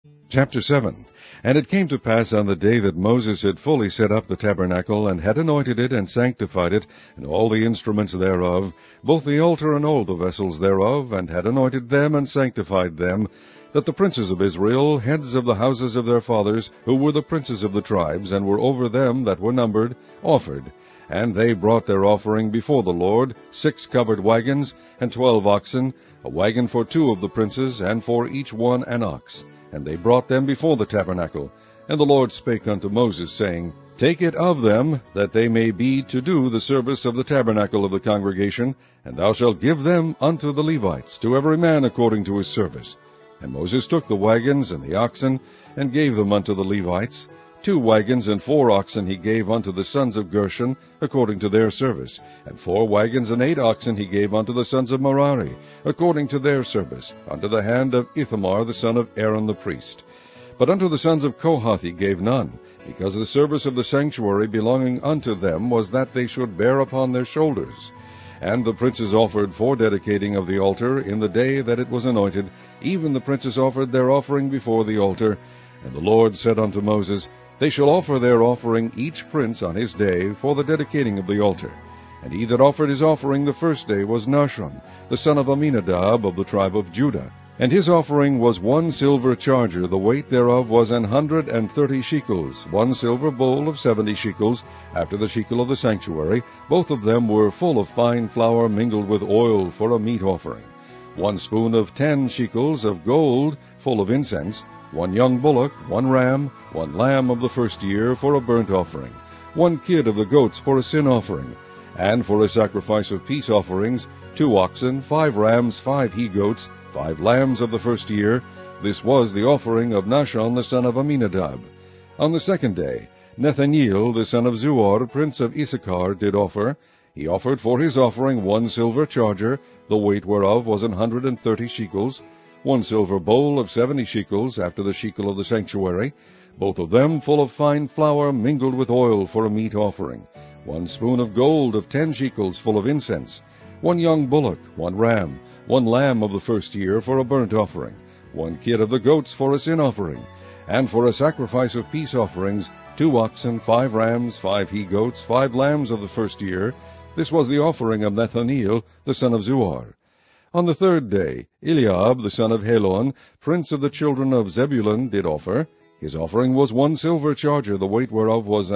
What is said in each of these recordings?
Chapter 7. And it came to pass on the day that Moses had fully set up the tabernacle, and had anointed it, and sanctified it, and all the instruments thereof, both the altar and all the vessels thereof, and had anointed them, and sanctified them, that the princes of Israel, heads of the houses of their fathers, who were the princes of the tribes, and were over them that were numbered, offered. And they brought their offering before the Lord, 6 covered wagons, and 12 oxen, a wagon for 2 of the princes, and for each one an ox. And they brought them before the tabernacle. And the Lord spake unto Moses, saying, Take it of them, that they may be to do the service of the tabernacle of the congregation, and thou shalt give them unto the Levites, to every man according to his service. And Moses took the wagons and the oxen, and gave them unto the Levites. 2 wagons and 4 oxen he gave unto the sons of Gershon, according to their service. And 4 wagons and 8 oxen he gave unto the sons of Merari, according to their service, unto the hand of Ithamar the son of Aaron the priest. But unto the sons of Kohath he gave none, because the service of the sanctuary belonging unto them was that they should bear upon their shoulders. And the princes offered for dedicating of the altar in the day that it was anointed, even the princes offered their offering before the altar. And the Lord said unto Moses, They shall offer their offering each prince on his day for the dedicating of the altar. And he that offered his offering the first day was Nahshon, the son of Amminadab of the tribe of Judah. And his offering was 1 silver charger, the weight thereof was 130 shekels, 1 silver bowl of 70 shekels, after the shekel of the sanctuary. Both of them were full of fine flour mingled with oil for a meat offering. 1 spoon of 10 shekels of gold, full of incense, 1 young bullock, 1 ram, 1 lamb of the first year for a burnt offering, 1 kid of the goats for a sin offering, and for a sacrifice of peace offerings, 2 oxen, 5 rams, 5 he-goats, 5 lambs of the first year. This was the offering of Nahshon the son of Amminadab. On the second day, Nethaneel the son of Zuar, prince of Issachar, did offer. He offered for his offering 1 silver charger, the weight whereof was 130 shekels, 1 silver bowl of 70 shekels, after the shekel of the sanctuary, both of them full of fine flour mingled with oil for a meat offering, 1 spoon of gold of 10 shekels, full of incense, 1 young bullock, 1 ram, 1 lamb of the first year for a burnt offering, 1 kid of the goats for a sin offering, and for a sacrifice of peace offerings, 2 oxen, 5 rams, 5 he-goats, 5 lambs of the first year. This was the offering of Nethaneel the son of Zuar. On the third day, Eliab the son of Helon, prince of the children of Zebulun, did offer. His offering was 1 silver charger, the weight whereof was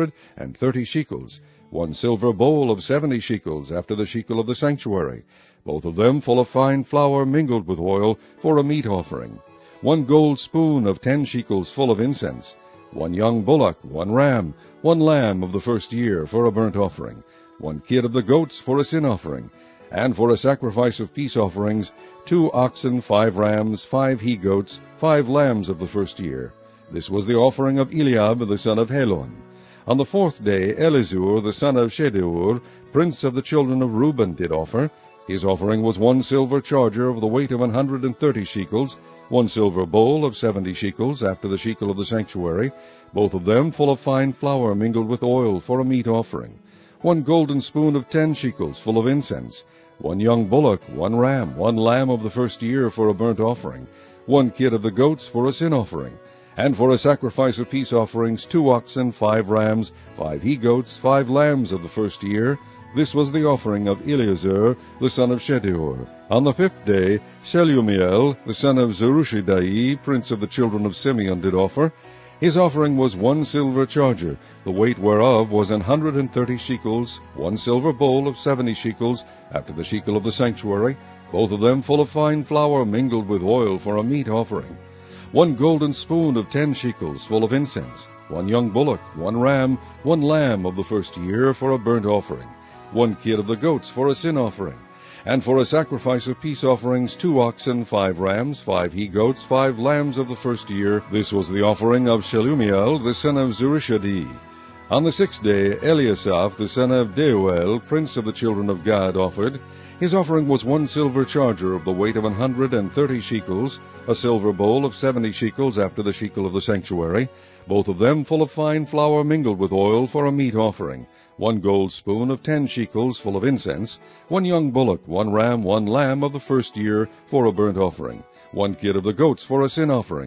130 shekels, 1 silver bowl of 70 shekels, after the shekel of the sanctuary, both of them full of fine flour mingled with oil for a meat offering, 1 gold spoon of 10 shekels, full of incense, 1 young bullock, 1 ram, 1 lamb of the first year for a burnt offering, 1 kid of the goats for a sin offering, and for a sacrifice of peace offerings, 2 oxen, 5 rams, 5 he-goats, 5 lambs of the first year. This was the offering of Eliab the son of Helon. On the fourth day, Elizur the son of Shedeur, prince of the children of Reuben, did offer. His offering was 1 silver charger of the weight of 130 shekels, 1 silver bowl of 70 shekels, after the shekel of the sanctuary, both of them full of fine flour mingled with oil for a meat offering, 1 golden spoon of 10 shekels, full of incense, 1 young bullock, 1 ram, 1 lamb of the first year for a burnt offering, 1 kid of the goats for a sin offering, and for a sacrifice of peace offerings, 2 oxen, 5 rams, 5 he-goats, 5 lambs of the first year. This was the offering of Eleazar the son of Shedeur. On the fifth day, Shelumiel the son of Zurishaddai, prince of the children of Simeon, did offer. His offering was 1 silver charger, the weight whereof was 130 shekels, 1 silver bowl of 70 shekels, after the shekel of the sanctuary, both of them full of fine flour mingled with oil for a meat offering, 1 golden spoon of 10 shekels, full of incense, 1 young bullock, 1 ram, 1 lamb of the first year for a burnt offering, 1 kid of the goats for a sin offering, and for a sacrifice of peace offerings, 2 oxen, 5 rams, 5 he-goats, 5 lambs of the first year. This was the offering of Shelumiel the son of Zurishaddai. On the sixth day, Eliasaph the son of Deuel, prince of the children of Gad, offered. His offering was 1 silver charger of the weight of 130 shekels, a silver bowl of 70 shekels, after the shekel of the sanctuary, both of them full of fine flour mingled with oil for a meat offering, 1 gold spoon of 10 shekels, full of incense, 1 young bullock, 1 ram, 1 lamb of the first year for a burnt offering, 1 kid of the goats for a sin offering,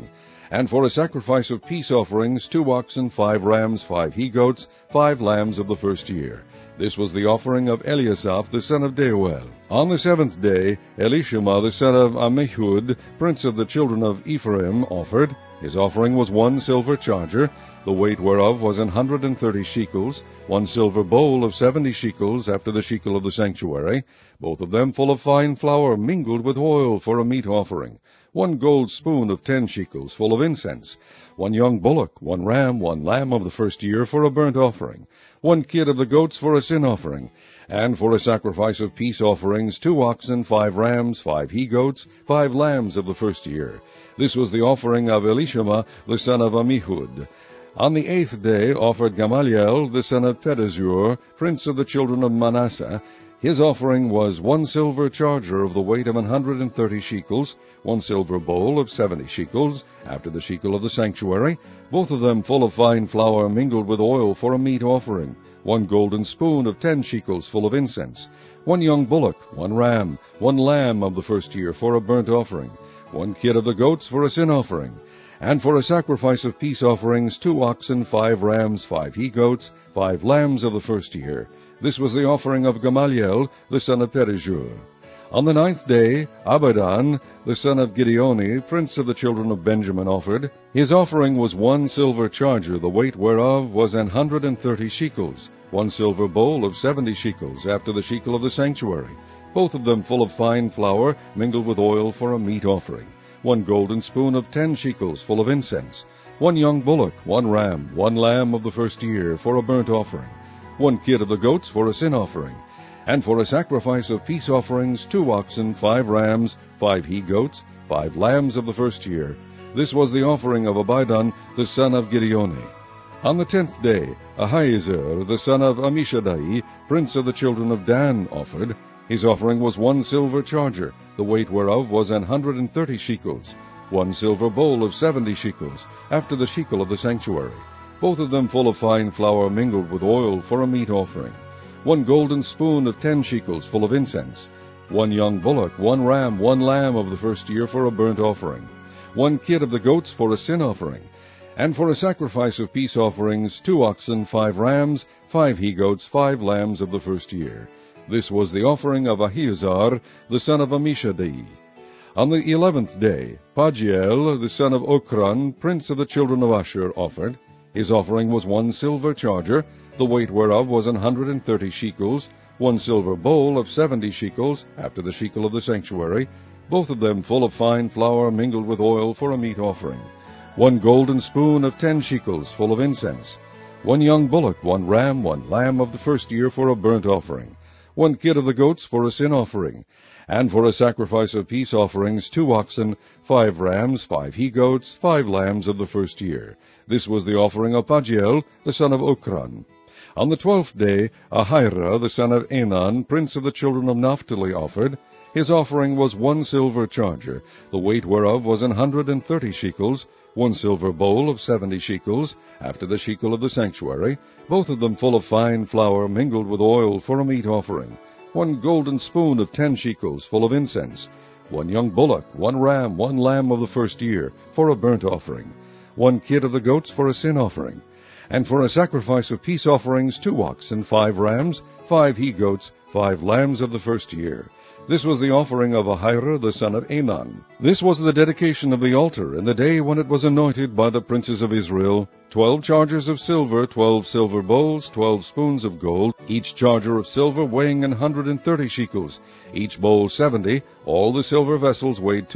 And for a sacrifice of peace offerings, 2 oxen, 5 rams, 5 he-goats, 5 lambs of the first year. This was the offering of Eliasaph the son of Deuel. On the 7th day, Elishama the son of Ammihud, prince of the children of Ephraim, offered. His offering was 1 silver charger, the weight whereof was 130 shekels, 1 silver bowl of 70 shekels after the shekel of the sanctuary, both of them full of fine flour mingled with oil for a meat offering, 1 gold spoon of 10 shekels full of incense, 1 young bullock, 1 ram, 1 lamb of the first year for a burnt offering, 1 kid of the goats for a sin offering, and for a sacrifice of peace offerings, 2 oxen, 5 rams, 5 he-goats, 5 lambs of the first year. This was the offering of Elishama the son of Ammihud. On the 8th day offered Gamaliel the son of Pedazur, prince of the children of Manasseh. His offering was 1 silver charger of the weight of 130 shekels, 1 silver bowl of 70 shekels, after the shekel of the sanctuary, both of them full of fine flour mingled with oil for a meat offering, 1 golden spoon of 10 shekels full of incense, 1 young bullock, 1 ram, 1 lamb of the first year for a burnt offering, 1 kid of the goats for a sin offering, and for a sacrifice of peace offerings, 2 oxen, 5 rams, 5 he-goats, 5 lambs of the first year. This was the offering of Gamaliel the son of Pedazur. On the 9th day, Abidan the son of Gideoni, prince of the children of Benjamin, offered. His offering was 1 silver charger, the weight whereof was 130 shekels, 1 silver bowl of 70 shekels, after the shekel of the sanctuary, both of them full of fine flour mingled with oil for a meat offering, 1 golden spoon of 10 shekels full of incense, 1 young bullock, 1 ram, 1 lamb of the first year for a burnt offering, 1 kid of the goats for a sin offering, and for a sacrifice of peace offerings, 2 oxen, 5 rams, 5 he-goats, 5 lambs of the first year. This was the offering of Abidan the son of Gideoni. On the 10th day, Ahiezer the son of Ammishaddai, prince of the children of Dan, offered. His offering was 1 silver charger, the weight whereof was 130 shekels, 1 silver bowl of 70 shekels, after the shekel of the sanctuary, both of them full of fine flour mingled with oil for a meat offering, 1 golden spoon of 10 shekels full of incense, 1 young bullock, 1 ram, 1 lamb of the first year for a burnt offering, 1 kid of the goats for a sin offering, and for a sacrifice of peace offerings, 2 oxen, 5 rams, 5 he-goats, 5 lambs of the first year. This was the offering of Ahiezer the son of Ammishaddai. On the 11th day, Pagiel the son of Okran, prince of the children of Asher, offered. His offering was 1 silver charger, the weight whereof was 130 shekels, 1 silver bowl of 70 shekels, after the shekel of the sanctuary, both of them full of fine flour mingled with oil for a meat offering, 1 golden spoon of 10 shekels full of incense, 1 young bullock, 1 ram, 1 lamb of the first year for a burnt offering, 1 kid of the goats for a sin offering, and for a sacrifice of peace offerings, 2 oxen, 5 rams, 5 he-goats, 5 lambs of the first year. This was the offering of Pagiel the son of Okran. On the 12th day, Ahira the son of Enan, prince of the children of Naphtali, offered. His offering was 1 silver charger, the weight whereof was 130 shekels, 1 silver bowl of 70 shekels, after the shekel of the sanctuary, both of them full of fine flour mingled with oil for a meat offering, 1 golden spoon of 10 shekels full of incense, 1 young bullock, 1 ram, 1 lamb of the first year for a burnt offering, 1 kid of the goats for a sin offering, and for a sacrifice of peace offerings, 2 oxen, 5 rams, 5 he-goats, 5 lambs of the first year. This was the offering of Ahira the son of Enan. This was the dedication of the altar in the day when it was anointed by the princes of Israel, 12 chargers of silver, 12 silver bowls, 12 spoons of gold, each charger of silver weighing 130 shekels, each bowl 70, all the silver vessels weighed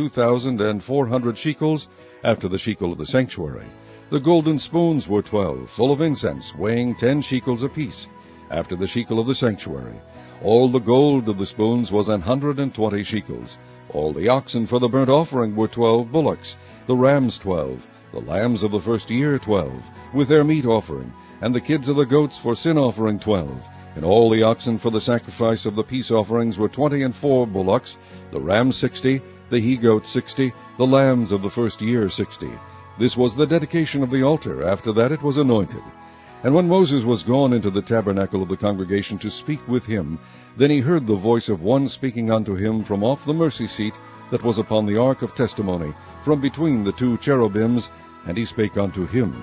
2,400 shekels, after the shekel of the sanctuary. The golden spoons were 12, full of incense, weighing 10 shekels apiece, after the shekel of the sanctuary. All the gold of the spoons was 120 shekels. All the oxen for the burnt offering were 12 bullocks, the rams 12, the lambs of the first year 12, with their meat offering, and the kids of the goats for sin offering 12. And all the oxen for the sacrifice of the peace offerings were 24 bullocks, the rams 60, the he-goats 60, the lambs of the first year 60. This was the dedication of the altar. After that it was anointed. And when Moses was gone into the tabernacle of the congregation to speak with him, then he heard the voice of one speaking unto him from off the mercy seat, that was upon the ark of testimony, from between the two cherubims, and he spake unto him.